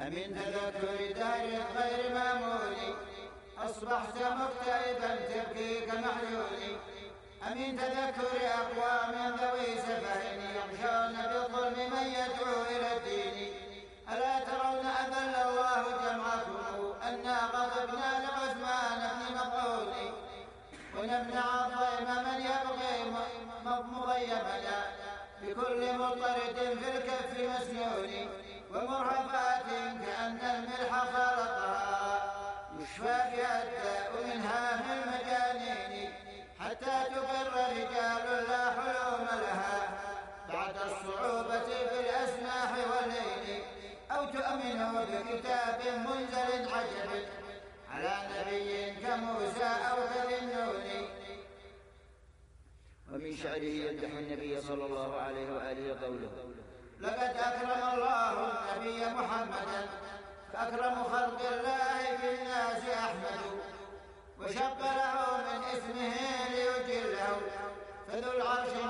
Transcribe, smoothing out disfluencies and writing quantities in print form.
أمن تذكر دهر غير مامول أصبحت مكتئبا تبكي كمحزون أمن تذكر أقوام ذوي سفه يخشون بالظلم من يدعو إلى الدين ألا ترون أذل الله جمعكم أنا غضبنا لعثمان بن مطعون ونمنع الظلم من يبغي مغيبنا بكل مضطرد في الكف مسنون ومرهفات كأن الملح خلطها يشفى بها الداء من هام المجانين حتى تقر رجال لا حلوم لها بعد الصعوبة في الأسماح والليل أو تؤمنوا بكتاب منزل عجب على نبي كموسى أو كذي النون. ومن شعره يمدح النبي صلى الله عليه وآله قوله: لقد أكرم الله النبي محمدا فأكرم خلق الله في الناس أحمد وشق له من اسمه ليجله فذو العرش